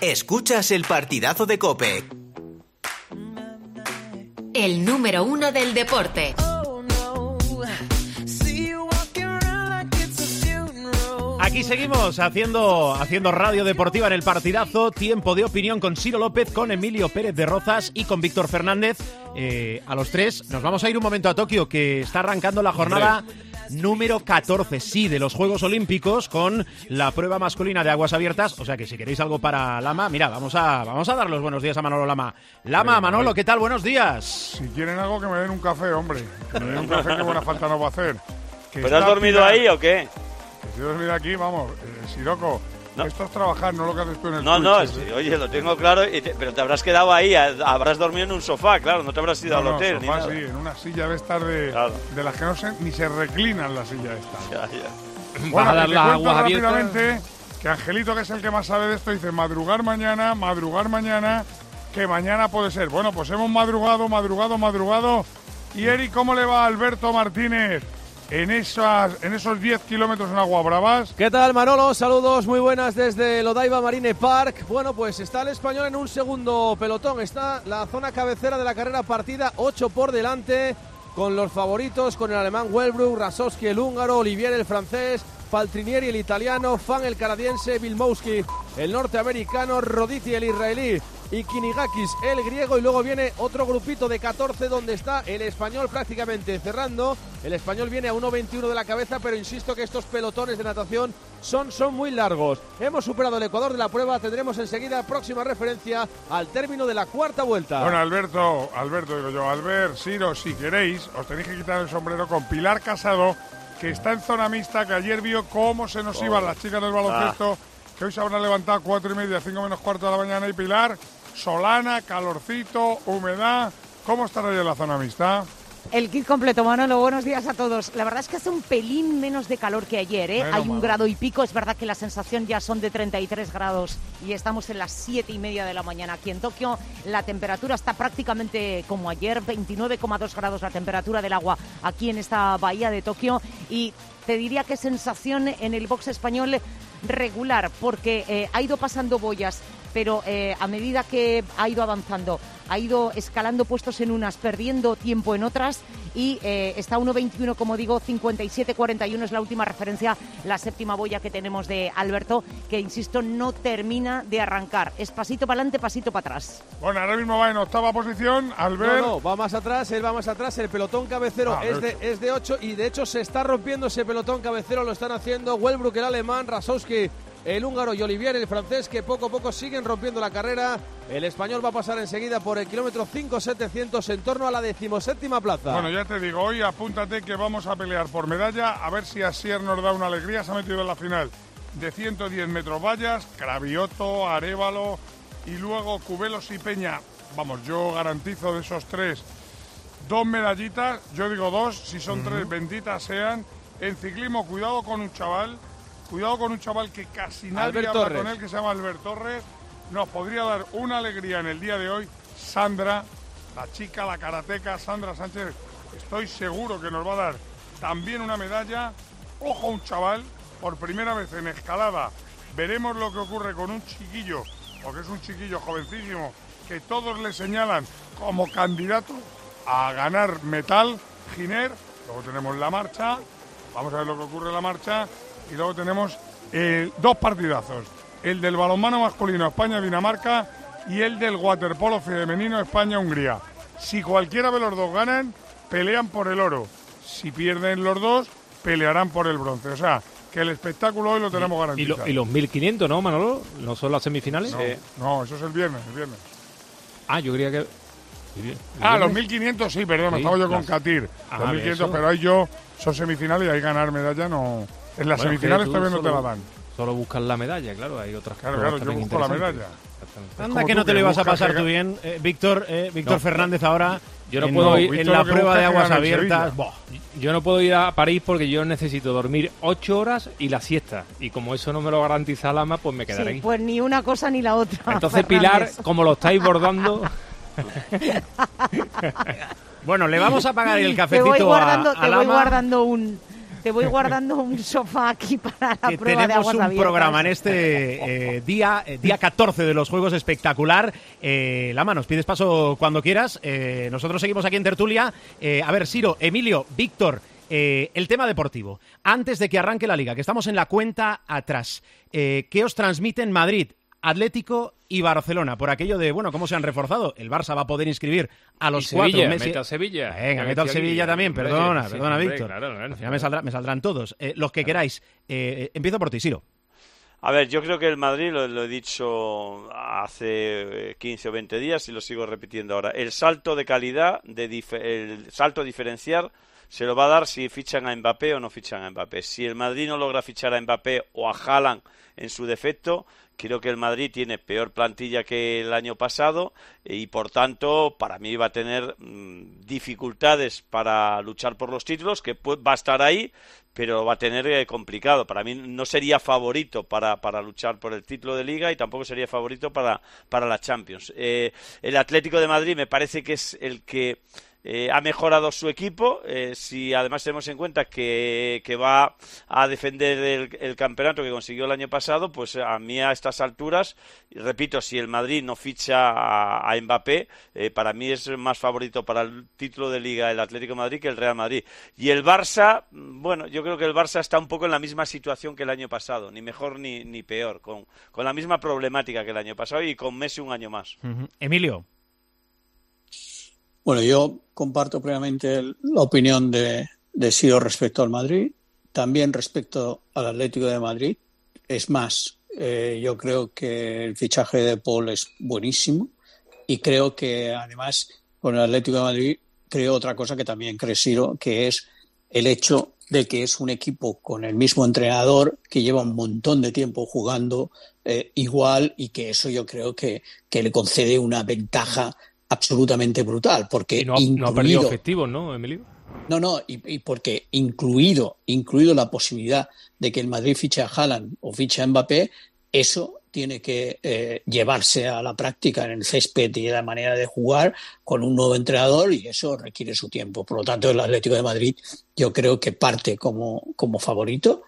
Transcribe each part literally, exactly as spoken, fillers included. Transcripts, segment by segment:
Escuchas el partidazo de COPE. El número uno del deporte. Aquí seguimos haciendo, haciendo radio deportiva en el partidazo. Tiempo de opinión con Ciro López, con Emilio Pérez de Rozas y con Víctor Fernández. Eh, a los tres nos vamos a ir un momento a Tokio, que está arrancando la jornada número catorce, sí, de los Juegos Olímpicos, con la prueba masculina de aguas abiertas. O sea que si queréis algo para Lama, mira, vamos a, vamos a dar los buenos días a Manolo Lama. Lama, Manolo, ¿qué tal? Buenos días. Si quieren algo, que me den un café, hombre. Que me den un café, que buena falta no va a hacer. ¿Pero has dormido tirado ahí o qué? Si he dormido aquí, vamos, eh, Siroco, no. Esto es trabajar, no lo que haces tú en el No, Twitch, no, ¿eh? sí, oye, lo tengo claro, y te, pero te habrás quedado ahí, habrás dormido en un sofá, claro, no te habrás ido no, al hotel. No, sofá, ni nada. Sí, en una silla de estas de, claro. de las que no se, ni se reclinan las sillas estas. Ya, ya. Bueno, a dar te las cuento aguas rápidamente abiertas. Que Angelito, que es el que más sabe de esto, dice madrugar mañana, madrugar mañana, que mañana puede ser. Bueno, pues hemos madrugado, madrugado, madrugado. Y Eric, ¿cómo le va a Alberto Martínez en esas, en esos diez kilómetros en Aguas Bravas? ¿Qué tal, Manolo? Saludos muy buenas desde el Odaiba Marine Park. Bueno, pues está el español en un segundo pelotón. Está la zona cabecera de la carrera partida, ocho por delante, con los favoritos, con el alemán Wellbrook, Rasowski el húngaro, Olivier el francés, Paltrinieri el italiano, Fan el canadiense, Vilmowski el norteamericano, Roditi el israelí y Kinigakis el griego. Y luego viene otro grupito de catorce donde está el español prácticamente cerrando. El español viene a uno veintiuno de la cabeza, pero insisto que estos pelotones de natación son, son muy largos. Hemos superado el ecuador de la prueba, tendremos enseguida próxima referencia al término de la cuarta vuelta. Bueno, Alberto, Alberto digo yo, Albert, Ciro, si queréis, os tenéis que quitar el sombrero con Pilar Casado, que está en zona mixta, que ayer vio cómo se nos oh. iban las chicas del baloncesto, ah. que hoy se habrán levantado a cuatro y media, cinco menos cuarto de la mañana. Y Pilar, solana, calorcito, humedad, ¿cómo estará ahí en la zona mixta? El kit completo, Manolo, buenos días a todos. La verdad es que hace un pelín menos de calor que ayer, ¿eh? Bueno, Hay un malo. grado y pico, es verdad que la sensación ya son de treinta y tres grados y estamos en las siete y media de la mañana aquí en Tokio. La temperatura está prácticamente como ayer, veintinueve coma dos grados la temperatura del agua aquí en esta bahía de Tokio. Y te diría que sensación en el box español regular, porque eh, ha ido pasando boyas, pero eh, a medida que ha ido avanzando, ha ido escalando puestos en unas, perdiendo tiempo en otras, y eh, está uno veintiuno, como digo, cincuenta y siete cuarenta y uno es la última referencia, la séptima boya que tenemos de Alberto, que insisto, no termina de arrancar. Es pasito para adelante, pasito para atrás. Bueno, ahora mismo va en octava posición, Albert. No, no, va más atrás, él va más atrás, el pelotón cabecero ah, es, de, es de ocho, y de hecho se está rompiendo ese pelotón cabecero, lo están haciendo Wellbrook el alemán, Rasowski el húngaro y Olivier el francés, que poco a poco siguen rompiendo la carrera. El español va a pasar enseguida por el kilómetro cinco setecientos en torno a la decimoséptima plaza. Bueno, ya te digo, hoy apúntate que vamos a pelear por medalla, a ver si Asier nos da una alegría. Se ha metido en la final de ciento diez metros vallas, Cravioto, Arévalo y luego Cubelos y Peña. Vamos, yo garantizo de esos tres dos medallitas, yo digo dos, si son uh-huh. tres, benditas sean. En ciclismo, cuidado con un chaval, cuidado con un chaval que casi nadie Albert habla Torres. con él, que se llama Albert Torres. Nos podría dar una alegría en el día de hoy. Sandra, la chica, la karateca, Sandra Sánchez, estoy seguro que nos va a dar también una medalla. Ojo, un chaval, por primera vez en escalada. Veremos lo que ocurre con un chiquillo, porque es un chiquillo jovencísimo, que todos le señalan como candidato a ganar metal, Giner. Luego tenemos la marcha, vamos a ver lo que ocurre en la marcha. Y luego tenemos eh, dos partidazos, el del balonmano masculino España-Dinamarca y el del waterpolo femenino España-Hungría. Si cualquiera de los dos ganan, pelean por el oro. Si pierden los dos, pelearán por el bronce. O sea, que el espectáculo hoy lo tenemos garantizado. ¿Y, lo, y los mil quinientos, no, Manolo? ¿No son las semifinales? No, sí. no, eso es el viernes, el viernes. Ah, yo creía que... ¿El ah, los mil quinientos, sí, perdón, sí, estaba yo con Katir. Ah, los mil quinientos, pero ahí yo son semifinales y ahí ganar medalla no... En las bueno, semifinales todavía no te la dan. Solo buscan la medalla, claro, hay otras Claro, claro, yo busco la medalla. Anda que no te lo ibas a pasar tú bien, eh, Víctor, eh, Víctor no, Fernández ahora. Yo no puedo ir en la prueba de aguas abiertas. Yo no puedo ir a París porque yo necesito dormir ocho horas y la siesta. Y como eso no me lo garantiza Lama, pues me quedaré sí, aquí. Pues ni una cosa ni la otra. Entonces, Pilar, como lo estáis bordando... Bueno, le vamos a pagar el cafecito te voy guardando, a, a Te Lama. voy guardando un... Te voy guardando un sofá aquí para la que prueba de aguas abiertas. Tenemos un programa en este eh, día, eh, día catorce de los Juegos espectacular. Eh, Lama, nos pides paso cuando quieras. Eh, nosotros seguimos aquí en tertulia. Eh, a ver, Siro, Emilio, Víctor, eh, el tema deportivo. Antes de que arranque la Liga, que estamos en la cuenta atrás, eh, ¿qué os transmiten Madrid, Atlético y Barcelona? Por aquello de, bueno, ¿cómo se han reforzado? El Barça va a poder inscribir a los y cuatro Sevilla, meses. Meta Sevilla. Venga, meta al Sevilla también, perdona, sí, perdona, hombre, Víctor. claro, claro. Al final me, saldrá, me saldrán todos. Eh, los que queráis. Eh, empiezo por ti, Siro. A ver, yo creo que el Madrid, lo, lo he dicho hace quince o veinte días y lo sigo repitiendo ahora, el salto de calidad, de dif- el salto diferencial se lo va a dar si fichan a Mbappé o no fichan a Mbappé. Si el Madrid no logra fichar a Mbappé o a Haaland en su defecto, creo que el Madrid tiene peor plantilla que el año pasado y, por tanto, para mí va a tener mmm, dificultades para luchar por los títulos, que va a estar ahí, pero va a tener eh, complicado. Para mí no sería favorito para, para luchar por el título de Liga y tampoco sería favorito para, para la Champions. Eh, el Atlético de Madrid me parece que es el que Eh, ha mejorado su equipo, eh, si además tenemos en cuenta que, que va a defender el, el campeonato que consiguió el año pasado, pues a mí a estas alturas, y repito, si el Madrid no ficha a, a Mbappé, eh, para mí es más favorito para el título de Liga el Atlético de Madrid que el Real Madrid. Y el Barça, bueno, yo creo que el Barça está un poco en la misma situación que el año pasado, ni mejor ni, ni peor, con, con la misma problemática que el año pasado y con Messi un año más. Uh-huh. Emilio. Bueno, yo comparto plenamente la opinión de, de Siro respecto al Madrid, también respecto al Atlético de Madrid. Es más, eh, yo creo que el fichaje de Paul es buenísimo y creo que además con el Atlético de Madrid creo otra cosa que también cree Siro, que es el hecho de que es un equipo con el mismo entrenador que lleva un montón de tiempo jugando eh, igual y que eso yo creo que, que le concede una ventaja absolutamente brutal, porque y no, ha, incluido, no ha perdido objetivos, ¿no, Emilio? No, no, y, y porque incluido, incluido la posibilidad de que el Madrid fiche a Haaland o fiche a Mbappé, eso tiene que eh, llevarse a la práctica en el césped y la manera de jugar con un nuevo entrenador y eso requiere su tiempo. Por lo tanto, el Atlético de Madrid yo creo que parte como, como favorito.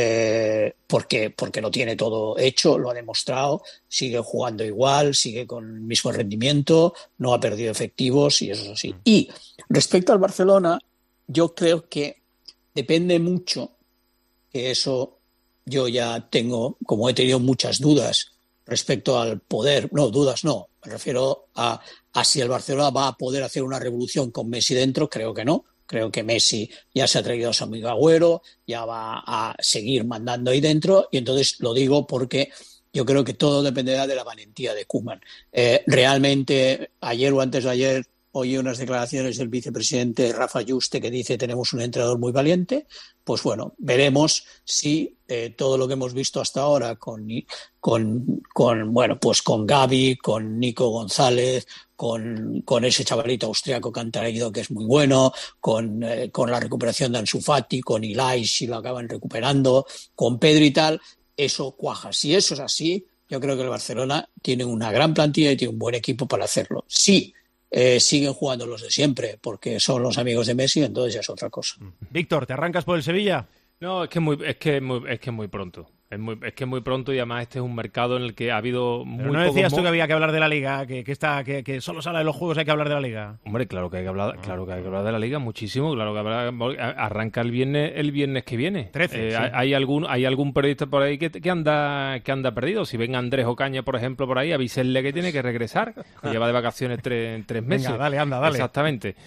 Eh, porque, porque lo tiene todo hecho, lo ha demostrado, sigue jugando igual, sigue con el mismo rendimiento, no ha perdido efectivos y eso es así. Y respecto al Barcelona, yo creo que depende mucho, que eso yo ya tengo, como he tenido muchas dudas respecto al poder, no, dudas no, me refiero a, a si el Barcelona va a poder hacer una revolución con Messi dentro, creo que no. Creo que Messi ya se ha traído a su amigo Agüero, ya va a seguir mandando ahí dentro y entonces lo digo porque yo creo que todo dependerá de la valentía de Koeman. Eh, realmente, ayer o antes de ayer oí unas declaraciones del vicepresidente Rafa Yuste que dice tenemos un entrenador muy valiente. Pues bueno, veremos si eh, todo lo que hemos visto hasta ahora con, con, con, bueno, pues con Gavi, con Nico González, con, con ese chavalito austriaco que han traído que es muy bueno, con, eh, con la recuperación de Ansu Fati, con Ilai si lo acaban recuperando, con Pedro y tal, eso cuaja. Si eso es así, yo creo que el Barcelona tiene una gran plantilla y tiene un buen equipo para hacerlo. Sí. Eh, siguen jugando los de siempre porque son los amigos de Messi, entonces ya es otra cosa. Víctor, ¿te arrancas por el Sevilla? No, es que es muy, es que es muy, es que es muy pronto. Es, muy, es que es muy pronto y además este es un mercado en el que ha habido muy Pero no decías pocos tú que había que hablar de la Liga, que, que, está, que, que solo se habla de los juegos, hay que hablar de la Liga. Hombre, claro que hay que hablar, claro que hay que hablar de la Liga muchísimo, claro que hablar, arranca el viernes, el viernes que viene. trece, eh, sí. hay, hay algún, hay algún periodista por ahí que, que anda, que anda perdido. Si ven Andrés Ocaña, por ejemplo, por ahí, avísenle que tiene que regresar, que lleva de vacaciones tres, tres meses. Venga, dale, anda, dale. Exactamente.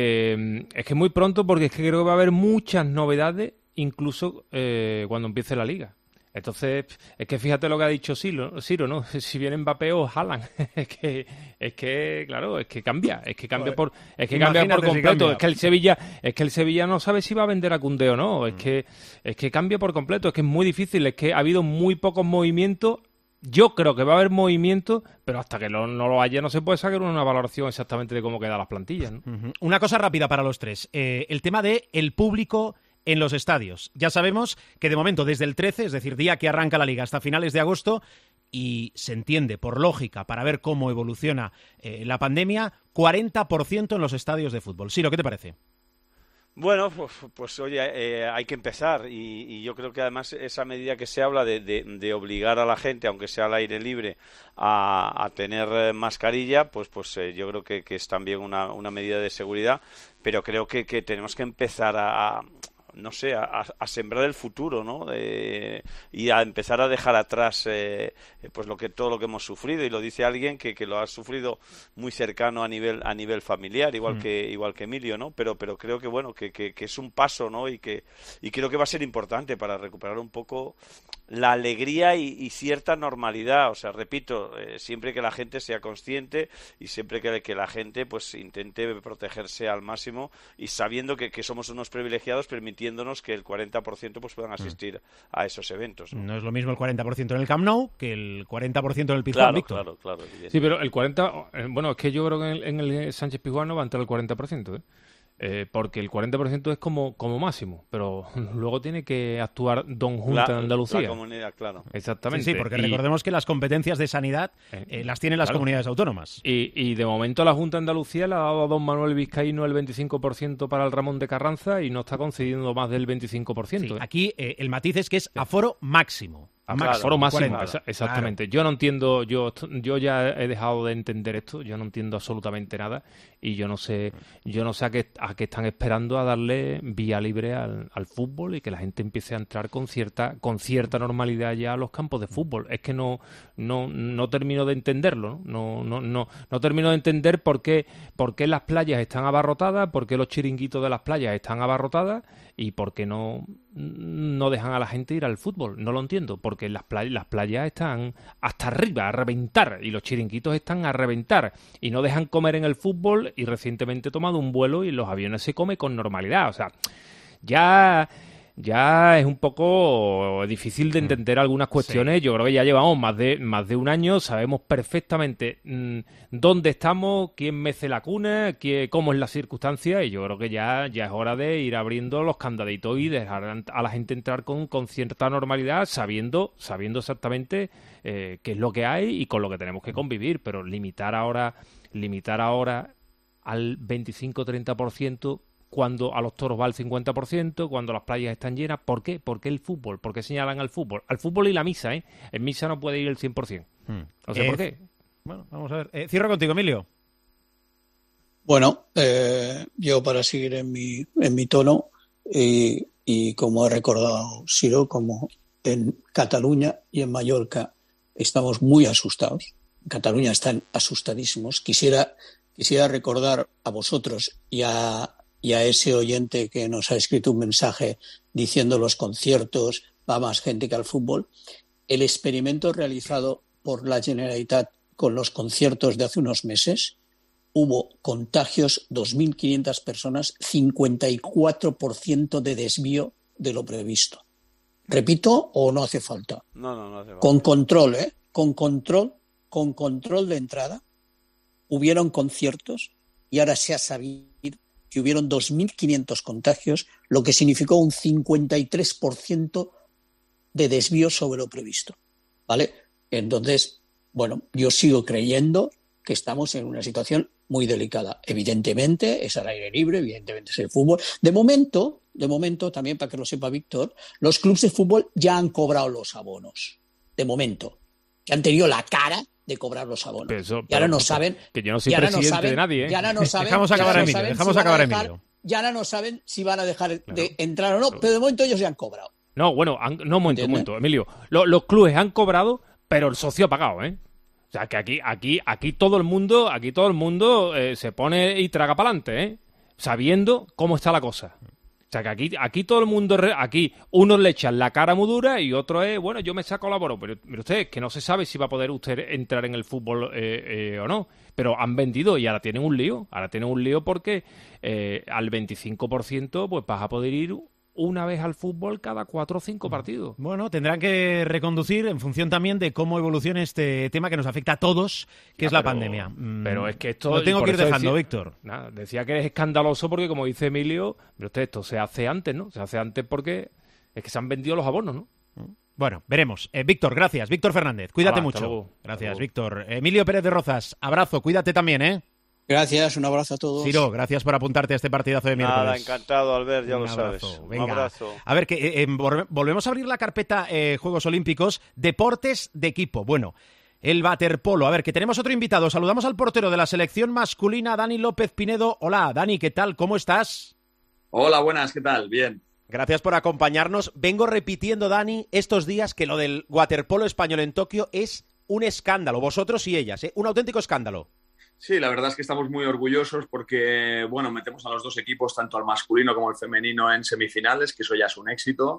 Que es que es muy pronto porque es que creo que va a haber muchas novedades, incluso eh, cuando empiece la Liga. Entonces, es que fíjate lo que ha dicho Ciro, Ciro, ¿no? Si viene Mbappé o Haaland, es que, es que, claro, es que cambia, es que cambia por, es que cambia por completo, si cambia. es que el Sevilla, es que el Sevilla no sabe si va a vender a Koundé o no, es mm. que, es que cambia por completo, es que es muy difícil, es que ha habido muy pocos movimientos. Yo creo que va a haber movimiento, pero hasta que lo, no lo haya no se puede sacar una valoración exactamente de cómo quedan las plantillas, ¿no? Uh-huh. Una cosa rápida para los tres, eh, el tema de el público en los estadios. Ya sabemos que de momento desde el trece, es decir, día que arranca la Liga hasta finales de agosto, y se entiende por lógica para ver cómo evoluciona eh, la pandemia, cuarenta por ciento en los estadios de fútbol. Siro, ¿qué te parece? Bueno, pues, pues oye, eh, hay que empezar y, y yo creo que además esa medida que se habla de, de, de obligar a la gente, aunque sea al aire libre, a, a tener mascarilla, pues pues eh, yo creo que, que es también una, una medida de seguridad, pero creo que, que tenemos que empezar a... a no sé, a, a sembrar el futuro, ¿no? Eh, y a empezar a dejar atrás eh, pues lo que todo lo que hemos sufrido, y lo dice alguien que, que lo ha sufrido muy cercano a nivel a nivel familiar, igual mm. que igual que Emilio, ¿no? Pero pero creo que bueno, que, que, que es un paso, ¿no? Y que y creo que va a ser importante para recuperar un poco la alegría y, y cierta normalidad. O sea, repito, eh, siempre que la gente sea consciente y siempre que, que la gente pues intente protegerse al máximo y sabiendo que, que somos unos privilegiados, permitiendo que el cuarenta por ciento pues puedan asistir mm. a esos eventos, ¿no? No es lo mismo el cuarenta por ciento en el Camp Nou que el cuarenta por ciento en el Pizjuán, claro, Víctor. Claro, claro. Sí, pero el cuarenta por ciento... Bueno, es que yo creo que en el, en el Sánchez Pizjuán no va a entrar el cuarenta por ciento, ¿eh? Eh, porque el cuarenta por ciento es como, como máximo, pero luego tiene que actuar Don Junta la, de Andalucía. La comunidad, claro. Exactamente. Sí, sí, porque y, recordemos que las competencias de sanidad eh, las tienen las claro. comunidades autónomas. Y, y de momento la Junta de Andalucía le ha dado a Don Manuel Vizcaíno el veinticinco por ciento para el Ramón de Carranza y no está concediendo más del veinticinco por ciento. Sí, ¿eh? Aquí eh, el matiz es que es aforo máximo. Ah, claro, foro máximo, esa, exactamente. Claro. Yo no entiendo, yo yo ya he dejado de entender esto, yo no entiendo absolutamente nada y yo no sé yo no sé a qué, a qué están esperando a darle vía libre al, al fútbol y que la gente empiece a entrar con cierta con cierta normalidad ya a los campos de fútbol. Es que no no no termino de entenderlo, ¿no? No no no, no termino de entender por qué por qué las playas están abarrotadas, por qué los chiringuitos de las playas están abarrotadas y por qué no no dejan a la gente ir al fútbol. No lo entiendo, porque las playas, las playas están hasta arriba, a reventar, y los chiringuitos están a reventar, y no dejan comer en el fútbol, y recientemente he tomado un vuelo y en los aviones se come con normalidad. O sea, ya... ya es un poco difícil de entender algunas cuestiones. Sí. Yo creo que ya llevamos más de más de un año, sabemos perfectamente mmm, dónde estamos, quién mece la cuna, quién, cómo es la circunstancia, y yo creo que ya, ya es hora de ir abriendo los candaditos y dejar a la gente entrar con, con cierta normalidad, sabiendo sabiendo exactamente eh, qué es lo que hay y con lo que tenemos que convivir, pero limitar ahora limitar ahora al veinticinco treinta por ciento cuando a los toros va al cincuenta por ciento, cuando las playas están llenas. ¿Por qué? ¿Por qué el fútbol? ¿Por qué señalan al fútbol? Al fútbol y la misa, ¿eh? En misa no puede ir el cien por ciento. Hmm. No sé eh, por qué. Bueno, vamos a ver. Eh, cierro contigo, Emilio. Bueno, eh, yo para seguir en mi, en mi tono, y, y como ha recordado Ciro, como en Cataluña y en Mallorca estamos muy asustados. En Cataluña están asustadísimos. Quisiera, quisiera recordar a vosotros y a... y a ese oyente que nos ha escrito un mensaje diciendo los conciertos, va más gente que al fútbol, el experimento realizado por la Generalitat con los conciertos de hace unos meses, hubo contagios, dos mil quinientas personas, cincuenta y cuatro por ciento de desvío de lo previsto. ¿Repito o no hace falta? No, no, no hace falta. Con control, ¿eh? Con control, con control de entrada, hubieron conciertos y ahora se ha sabido que hubieron dos mil quinientos contagios, lo que significó un cincuenta y tres por ciento de desvío sobre lo previsto, ¿vale? Entonces, bueno, yo sigo creyendo que estamos en una situación muy delicada. Evidentemente es al aire libre, evidentemente es el fútbol. De momento, de momento, también para que lo sepa Víctor, los clubes de fútbol ya han cobrado los abonos. De momento, que han tenido la cara de cobrar los abonos. Eso, y ahora no saben... Que yo no soy presidente no saben, de nadie, ¿eh? Y ahora no saben, dejamos acabar a Emilio, no dejamos si acabar a dejar, Emilio. Y ahora no saben si van a dejar claro. de entrar o no, pero de momento ellos ya han cobrado. No, bueno, han, no, un momento, un momento, Emilio. Lo, los clubes han cobrado, pero el socio ha pagado, ¿eh? O sea, que aquí aquí aquí todo el mundo, aquí todo el mundo eh, se pone y traga para adelante, ¿eh? Sabiendo cómo está la cosa. O sea, que aquí aquí todo el mundo, aquí unos le echan la cara muy dura y otros es, bueno, yo me saco la boro, pero mire usted, que no se sabe si va a poder usted entrar en el fútbol eh, eh, o no. Pero han vendido y ahora tienen un lío. Ahora tienen un lío porque eh, al veinticinco por ciento pues vas a poder ir una vez al fútbol cada cuatro o cinco partidos. Bueno, tendrán que reconducir en función también de cómo evolucione este tema que nos afecta a todos, que ah, es la pero, pandemia. Pero es que esto... Lo tengo que ir dejando, decía, Víctor. Nada, decía que es escandaloso porque, como dice Emilio, pero usted, esto se hace antes, ¿no? Se hace antes porque es que se han vendido los abonos, ¿no? Bueno, veremos. Eh, Víctor, gracias. Víctor Fernández, cuídate ah, mucho. luego. Gracias, Víctor. Emilio Pérez de Rozas, abrazo, cuídate también, ¿eh? Gracias, un abrazo a todos. Ciro, gracias por apuntarte a este partidazo de miércoles. Nada, encantado, Albert, ya un lo abrazo. sabes. Venga. Un abrazo. A ver, que eh, eh, volvemos a abrir la carpeta eh, Juegos Olímpicos, deportes de equipo. Bueno, el waterpolo. A ver, que tenemos otro invitado. Saludamos al portero de la selección masculina, Dani López Pinedo. Hola, Dani, ¿qué tal? ¿Cómo estás? Hola, buenas, ¿qué tal? Bien. Gracias por acompañarnos. Vengo repitiendo, Dani, estos días que lo del waterpolo español en Tokio es un escándalo. Vosotros y ellas, ¿eh? Un auténtico escándalo. Sí, la verdad es que estamos muy orgullosos porque, bueno, metemos a los dos equipos, tanto al masculino como al femenino, en semifinales, que eso ya es un éxito.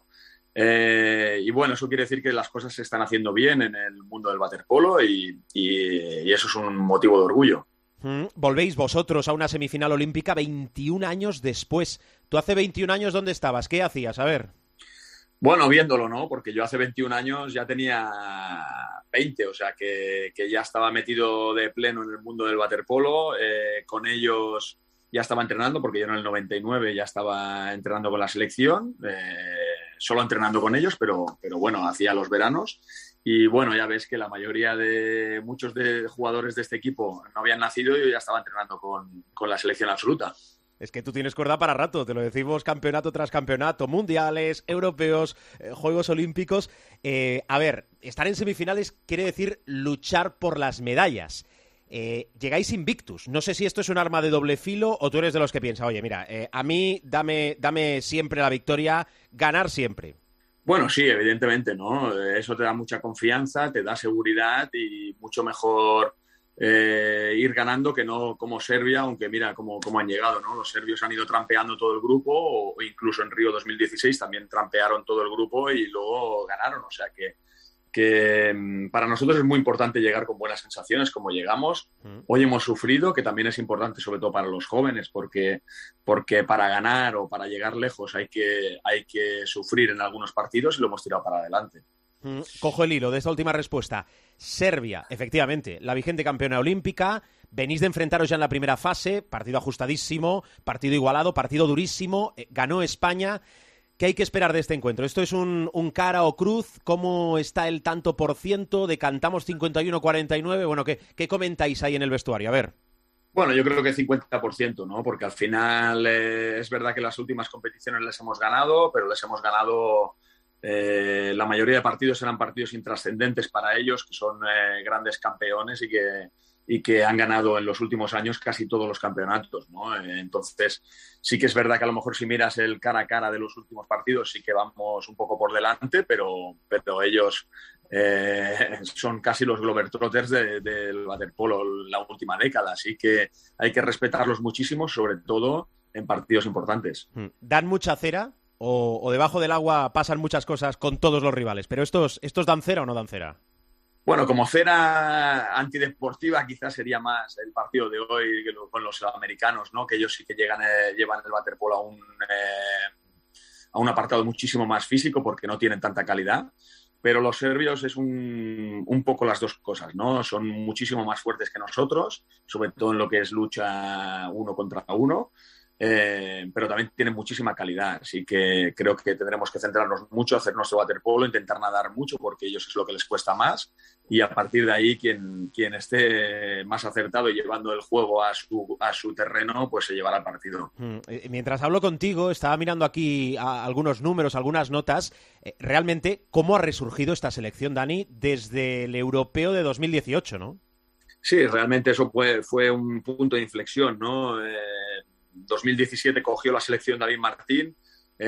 Eh, y bueno, eso quiere decir que las cosas se están haciendo bien en el mundo del waterpolo y, y, y eso es un motivo de orgullo. Mm, volvéis vosotros a una semifinal olímpica veintiún años después. ¿Tú hace veintiún años dónde estabas? ¿Qué hacías? A ver. Bueno, viéndolo, ¿no? Porque yo hace veintiún años ya tenía veinte, o sea que, que ya estaba metido de pleno en el mundo del waterpolo. Eh, con ellos ya estaba entrenando, porque yo en el noventa y nueve ya estaba entrenando con la selección, eh, solo entrenando con ellos, pero, pero bueno, hacía los veranos. Y bueno, ya ves que la mayoría de muchos de jugadores de este equipo no habían nacido y yo ya estaba entrenando con, con la selección absoluta. Es que tú tienes cuerda para rato, te lo decimos campeonato tras campeonato, mundiales, europeos, eh, Juegos Olímpicos. Eh, a ver, estar en semifinales quiere decir luchar por las medallas. Eh, llegáis invictus. No sé si esto es un arma de doble filo o tú eres de los que piensa, oye, mira, eh, a mí dame, dame siempre la victoria, ganar siempre. Bueno, sí, evidentemente, ¿no? Eso te da mucha confianza, te da seguridad y mucho mejor eh, ir ganando que no como Serbia, aunque mira cómo, cómo han llegado, ¿no? Los serbios han ido trampeando todo el grupo, o incluso en Río dos mil dieciséis también trampearon todo el grupo y luego ganaron, o sea que que para nosotros es muy importante llegar con buenas sensaciones como llegamos. Hoy hemos sufrido, que también es importante sobre todo para los jóvenes, porque, porque para ganar o para llegar lejos hay que, hay que sufrir en algunos partidos y lo hemos tirado para adelante. Cojo el hilo de esta última respuesta. Serbia, efectivamente, la vigente campeona olímpica, venís de enfrentaros ya en la primera fase, partido ajustadísimo, partido igualado, partido durísimo, eh, ganó España. ¿Qué hay que esperar de este encuentro? ¿Esto es un, un cara o cruz? ¿Cómo está el tanto por ciento? ¿Decantamos cincuenta y uno cuarenta y nueve? Bueno, ¿qué, qué comentáis ahí en el vestuario? A ver. Bueno, yo creo que cincuenta por ciento, ¿no? Porque al final eh, es verdad que las últimas competiciones les hemos ganado, pero les hemos ganado... Eh, la mayoría de partidos eran partidos intrascendentes para ellos, que son eh, grandes campeones y que... y que han ganado en los últimos años casi todos los campeonatos, ¿no? Entonces, sí que es verdad que a lo mejor si miras el cara a cara de los últimos partidos sí que vamos un poco por delante, pero, pero ellos eh, son casi los globetrotters del de, de waterpolo la última década, así que hay que respetarlos muchísimo, sobre todo en partidos importantes. ¿Dan mucha cera o, o debajo del agua pasan muchas cosas con todos los rivales? ¿Pero estos, estos dan cera o no dan cera? Bueno, como cera antideportiva quizás sería más el partido de hoy con los americanos, ¿no? Que ellos sí que llegan, eh, llevan el waterpolo a un, eh, a un apartado muchísimo más físico porque no tienen tanta calidad. Pero los serbios es un, un poco las dos cosas, ¿no? Son muchísimo más fuertes que nosotros, sobre todo en lo que es lucha uno contra uno. Eh, pero también tienen muchísima calidad, así que creo que tendremos que centrarnos mucho, hacer nuestro waterpolo, intentar nadar mucho porque ellos es lo que les cuesta más y a partir de ahí quien, quien esté más acertado y llevando el juego a su, a su terreno pues se llevará el partido. Mientras hablo contigo estaba mirando aquí a algunos números, algunas notas. Eh, realmente, ¿cómo ha resurgido esta selección, Dani, desde el europeo de dos mil dieciocho, ¿no? Sí, realmente eso fue, fue un punto de inflexión, ¿no? Eh, dos mil diecisiete cogió la selección David Martín,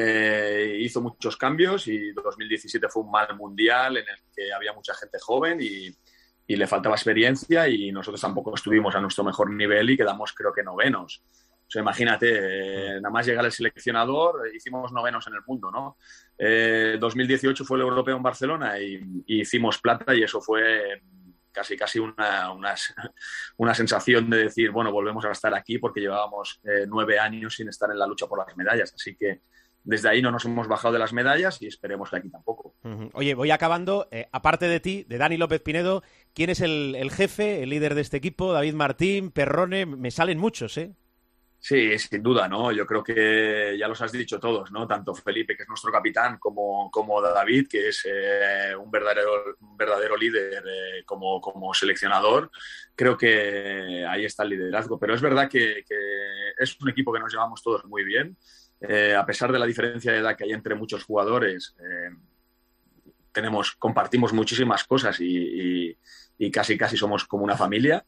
eh, hizo muchos cambios y dos mil diecisiete fue un mal mundial en el que había mucha gente joven y, y le faltaba experiencia y nosotros tampoco estuvimos a nuestro mejor nivel y quedamos creo que novenos. O sea, imagínate, eh, nada más llegar el seleccionador, hicimos novenos en el mundo, ¿no? Eh, dos mil dieciocho fue el europeo en Barcelona y, y hicimos plata y eso fue... casi casi una, una, una sensación de decir, bueno, volvemos a estar aquí porque llevábamos eh, nueve años sin estar en la lucha por las medallas. Así que desde ahí no nos hemos bajado de las medallas y esperemos que aquí tampoco. Uh-huh. Oye, voy acabando. Eh, aparte de ti, de Dani López Pinedo, ¿quién es el, el jefe, el líder de este equipo? David Martín, Perrone, me salen muchos, ¿eh? Sí, sin duda, ¿no? Yo creo que ya los has dicho todos, ¿no? Tanto Felipe, que es nuestro capitán, como, como David, que es eh, un verdadero, un verdadero líder eh, como, como seleccionador. Creo que ahí está el liderazgo. Pero es verdad que, que es un equipo que nos llevamos todos muy bien. Eh, a pesar de la diferencia de edad que hay entre muchos jugadores, eh, tenemos, compartimos muchísimas cosas y, y y casi casi somos como una familia.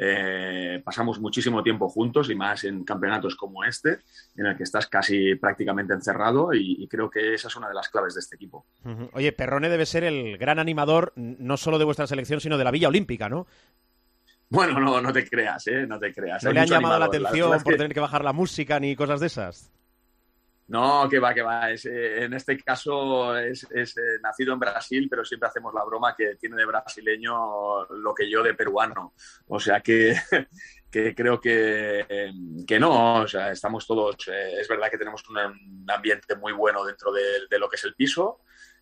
Eh, pasamos muchísimo tiempo juntos y más en campeonatos como este, en el que estás casi prácticamente encerrado y, y creo que esa es una de las claves de este equipo. Uh-huh. Oye, Perrone debe ser el gran animador no solo de vuestra selección, sino de la Villa Olímpica, ¿no? Bueno, no, no te creas, ¿eh? No te creas. ¿No Hay le han mucho llamado animador. la atención La es por que... tener que bajar la música ni cosas de esas? No, que va, que va. Es, eh, en este caso es, es eh, nacido en Brasil, pero siempre hacemos la broma que tiene de brasileño lo que yo de peruano. O sea que, que creo que, eh, que no. O sea, estamos todos... Eh, es verdad que tenemos un, un ambiente muy bueno dentro de, de lo que es el piso,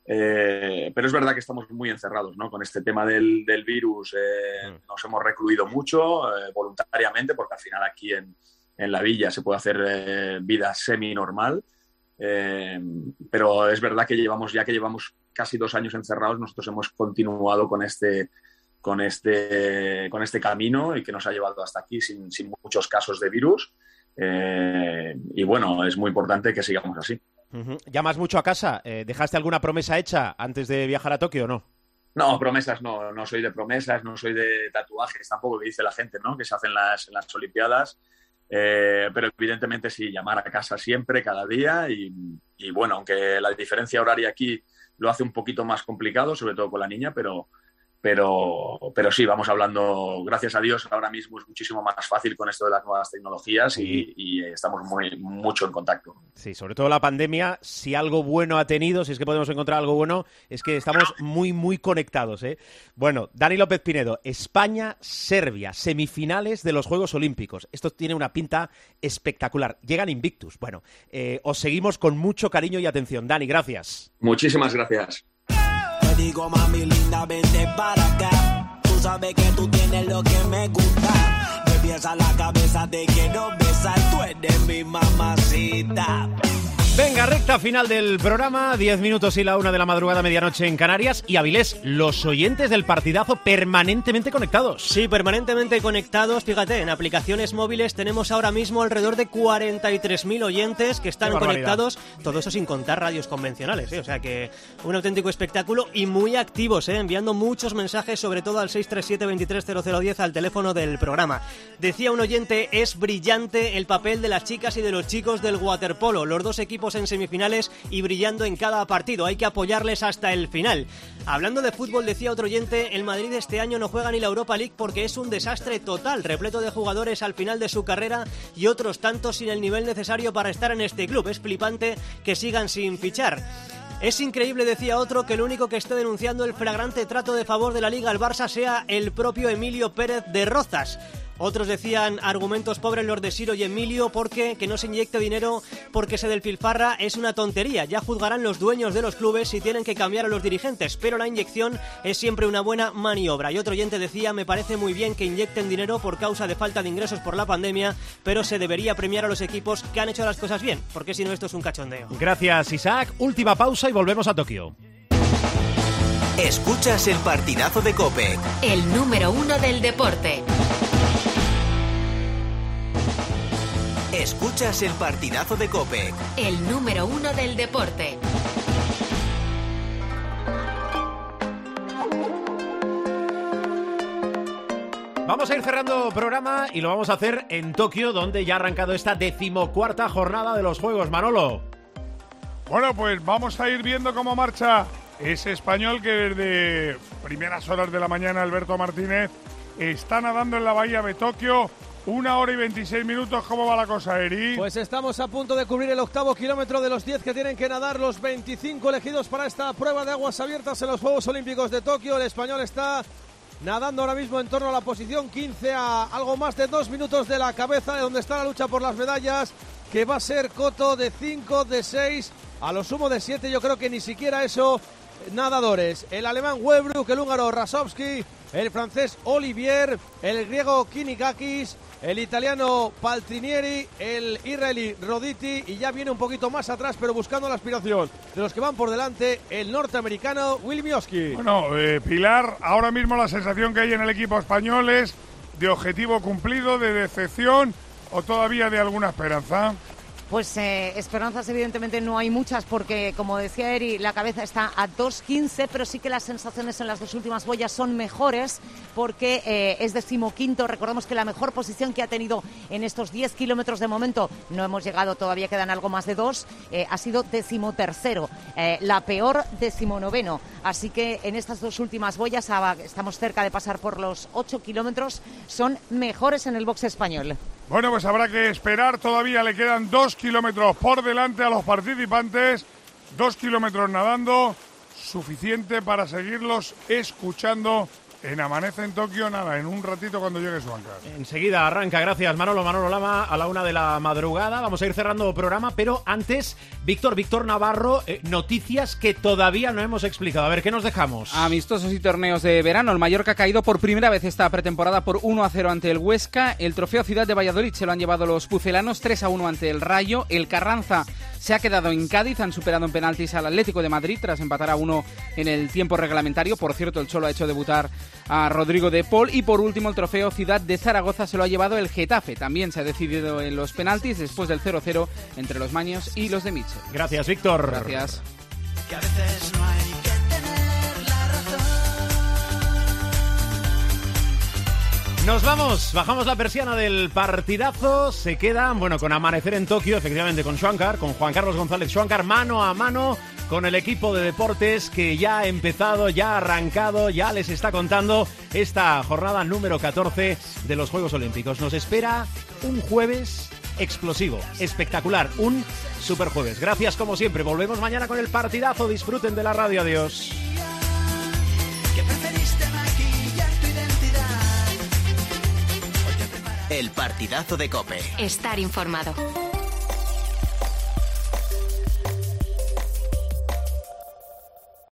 eh, pero es verdad que estamos muy encerrados, ¿no? Con este tema del, del virus eh, mm. nos hemos recluido mucho eh, voluntariamente, porque al final aquí en, en la villa se puede hacer eh, vida semi-normal. Eh, pero es verdad que llevamos ya que llevamos casi dos años encerrados, nosotros hemos continuado con este con este con este camino y que nos ha llevado hasta aquí sin, sin muchos casos de virus eh, y bueno, es muy importante que sigamos así. Uh-huh. ¿Llamas mucho a casa? Eh, ¿Dejaste alguna promesa hecha antes de viajar a Tokio o no? No, promesas no, no soy de promesas, no soy de tatuajes tampoco, que dice la gente, ¿no? Que se hacen las, en las Olimpiadas. Eh, pero evidentemente sí, llamar a casa siempre, cada día y, y bueno, aunque la diferencia horaria aquí lo hace un poquito más complicado, sobre todo con la niña, pero, pero, pero sí, vamos hablando, gracias a Dios, ahora mismo es muchísimo más fácil con esto de las nuevas tecnologías y, y estamos muy, mucho en contacto. Sí, sobre todo la pandemia, si algo bueno ha tenido, si es que podemos encontrar algo bueno, es que estamos muy, muy conectados, ¿eh? Bueno, Dani López Pinedo, España-Serbia, semifinales de los Juegos Olímpicos. Esto tiene una pinta espectacular. Llegan invictus. Bueno, eh, os seguimos con mucho cariño y atención. Dani, gracias. Muchísimas gracias. Digo, mami linda, vente para acá. Tú sabes que tú tienes lo que me gusta. Me piensa la cabeza, te quiero besar. Tú eres mi mamacita. Venga, recta final del programa, diez minutos y la una de la madrugada, medianoche en Canarias. Y Avilés, los oyentes del partidazo permanentemente conectados. Sí, permanentemente conectados. Fíjate, en aplicaciones móviles tenemos ahora mismo alrededor de cuarenta y tres mil oyentes que están conectados. Todo eso sin contar radios convencionales, ¿eh? O sea que un auténtico espectáculo y muy activos, ¿eh? Enviando muchos mensajes, sobre todo al seis tres siete, veintitrés cero cero diez, al teléfono del programa. Decía un oyente, es brillante el papel de las chicas y de los chicos del waterpolo. Los dos equipos en semifinales y brillando en cada partido. Hay que apoyarles hasta el final. Hablando de fútbol, decía otro oyente, el Madrid este año no juega ni la Europa League porque es un desastre total, repleto de jugadores al final de su carrera y otros tantos sin el nivel necesario para estar en este club. Es flipante que sigan sin fichar. Es increíble, decía otro, que el único que esté denunciando el flagrante trato de favor de la Liga al Barça sea el propio Emilio Pérez de Rozas. Otros decían argumentos pobres los de Siro y Emilio porque que no se inyecte dinero porque se despilfarra es una tontería. Ya juzgarán los dueños de los clubes si tienen que cambiar a los dirigentes, pero la inyección es siempre una buena maniobra. Y otro oyente decía, me parece muy bien que inyecten dinero por causa de falta de ingresos por la pandemia, pero se debería premiar a los equipos que han hecho las cosas bien, porque si no esto es un cachondeo. Gracias, Isaac. Última pausa y volvemos a Tokio. Escuchas el partidazo de COPE. El número uno del deporte. Escuchas el partidazo de COPE. El número uno del deporte. Vamos a ir cerrando programa y lo vamos a hacer en Tokio, donde ya ha arrancado esta decimocuarta jornada de los Juegos. Manolo. Bueno, pues vamos a ir viendo cómo marcha ese español que desde primeras horas de la mañana, Alberto Martínez, está nadando en la bahía de Tokio. Una hora y veintiséis minutos, ¿cómo va la cosa, Eri? Pues estamos a punto de cubrir el octavo kilómetro de los diez que tienen que nadar los veinticinco elegidos para esta prueba de aguas abiertas en los Juegos Olímpicos de Tokio. El español está nadando ahora mismo en torno a la posición quince, a algo más de dos minutos de la cabeza de donde está la lucha por las medallas, que va a ser coto de cinco, de seis, a lo sumo de siete, yo creo que ni siquiera eso. Nadadores, el alemán Westbrook, el húngaro Rasowski el francés Olivier, el griego Kinikakis, el italiano Paltrinieri, el israelí Roditi y ya viene un poquito más atrás, pero buscando la aspiración de los que van por delante, el norteamericano Will Mioski. Bueno, eh, Pilar, ahora mismo la sensación que hay en el equipo español es de objetivo cumplido, de decepción o todavía de alguna esperanza. Pues eh, esperanzas evidentemente no hay muchas porque, como decía Eri, la cabeza está a dos quince, pero sí que las sensaciones en las dos últimas boyas son mejores porque eh, es decimoquinto. Recordemos que la mejor posición que ha tenido en estos diez kilómetros de momento, no hemos llegado, todavía quedan algo más de dos, eh, ha sido decimotercero, eh, la peor decimonoveno. Así que en estas dos últimas boyas, estamos cerca de pasar por los ocho kilómetros, son mejores en el box español. Bueno, pues habrá que esperar, todavía le quedan dos kilómetros por delante a los participantes, dos kilómetros nadando, suficiente para seguirlos escuchando en Amanece en Tokio, nada, en un ratito cuando llegue Schwankar. Enseguida arranca, gracias Manolo, Manolo Lama, a la una de la madrugada, vamos a ir cerrando programa, pero antes, Víctor, Víctor Navarro, eh, noticias que todavía no hemos explicado, a ver, ¿qué nos dejamos? Amistosos y torneos de verano, el Mallorca ha caído por primera vez esta pretemporada por uno a cero ante el Huesca, el trofeo Ciudad de Valladolid se lo han llevado los pucelanos, tres a uno ante el Rayo, el Carranza se ha quedado en Cádiz, han superado en penaltis al Atlético de Madrid tras empatar a uno en el tiempo reglamentario, por cierto el Cholo ha hecho debutar a Rodrigo de Paul y por último el trofeo Ciudad de Zaragoza se lo ha llevado el Getafe, también se ha decidido en los penaltis después del cero cero entre los maños y los de Mitchell. Gracias Víctor. Gracias. Que a veces no hay que tener la razón. Nos vamos, bajamos la persiana del partidazo, se quedan, bueno, con Amanecer en Tokio, efectivamente con Schwankar, con Juan Carlos González Schwankar, mano a mano con el equipo de deportes que ya ha empezado, ya ha arrancado, ya les está contando esta jornada número catorce de los Juegos Olímpicos. Nos espera un jueves explosivo, espectacular, un super jueves. Gracias como siempre, volvemos mañana con el partidazo, disfruten de la radio, adiós. Que preferiste maquillar tu identidad. El partidazo de COPE. Estar informado.